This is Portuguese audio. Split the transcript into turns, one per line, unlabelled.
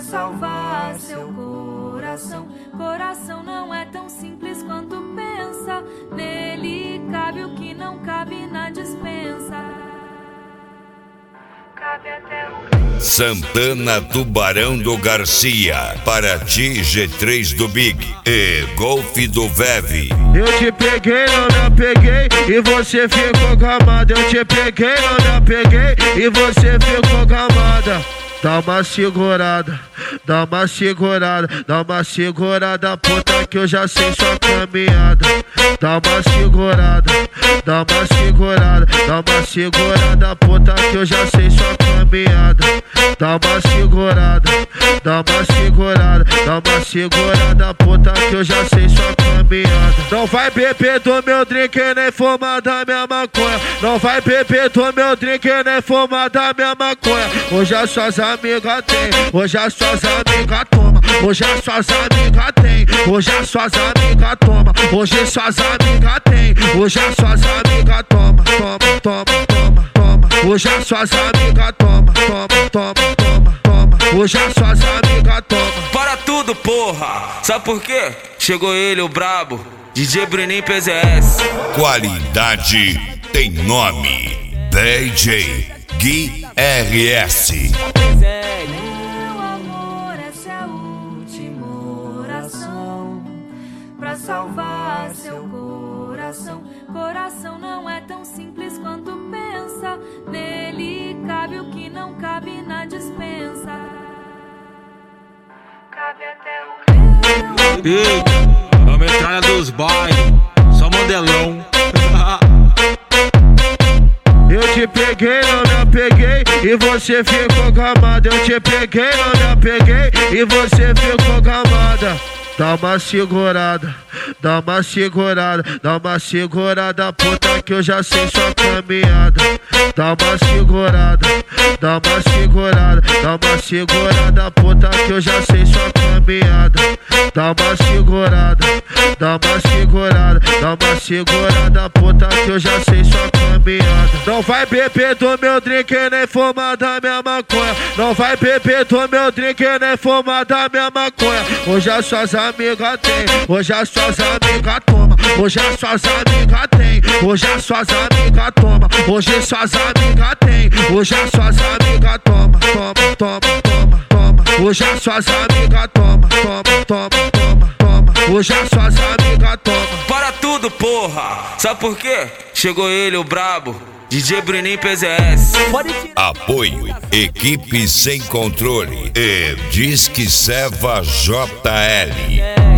salvar seu coração. Coração não é tão simples quanto pensa. Nele cabe o que não cabe na dispensa. Cabe até o
Santana do Barão do Garcia, Paraty G3 do Big e Golf do Veve.
Eu te peguei, não me apeguei e você ficou gamada. Eu te peguei, não me apeguei e você ficou gamada. Dá uma segurada, dá uma segurada, dá uma segurada, puta, que eu já sei sua caminhada. Dá uma segurada, dá uma segurada, dá uma segurada, puta, que eu já sei sua caminhada. Dá uma segurada, dá uma segurada, dá uma segurada, puta, que eu já sei sua caminhada. Não vai beber do meu drink nem fumar da minha maconha. Não vai beber do meu drink nem fumar da minha maconha. Hoje as suas amigas tem, hoje as suas amigas toma, hoje as suas amigas tem, hoje as suas amigas toma, hoje suas amigas tem, hoje as suas amigas toma, toma, toma, toma, toma, hoje as suas amigas toma, toma, toma, toma, toma, hoje as suas amigas toma.
Para tudo, porra! Sabe por quê? Chegou ele, o brabo, DJ Bruninho PZS.
Qualidade tem nome, DJ Gui RS.
meu amor, essa é a última oração pra salvar seu coração. Coração não é tão simples quanto pensa. Nele cabe o que não cabe na dispensa. Cabe até o
Ei, a metralha dos bailes, só modelão.
Eu te peguei, não me apeguei e você ficou gamada. Eu te peguei, não me apeguei e você ficou gamada. Dá uma segurada, dá uma segurada, dá uma segurada, puta, que eu já sei sua caminhada. Dá uma segurada, dá uma segurada, dá uma segurada, puta, que eu já sei sua caminhada. Dá uma segurada, dá uma segurada, dá uma segurada, puta, que eu já sei sua caminhada. Não vai beber do meu drink nem fumar da minha maconha. Não vai beber do meu drink nem fumar da minha maconha. Hoje as suas amigas tem, hoje as suas amigas toma, hoje as suas amigas tem, hoje as suas amigas toma, hoje suas amigas tem, hoje as suas amigas toma, toma, toma, toma, toma, hoje as suas amigas toma, toma, toma, toma, toma, hoje as suas amigas toma.
Para tudo, porra! Sabe por quê? Chegou ele, o brabo, DJ Bruninho PZS.
Apoio Equipe Sem Controle e Disque Seva JL.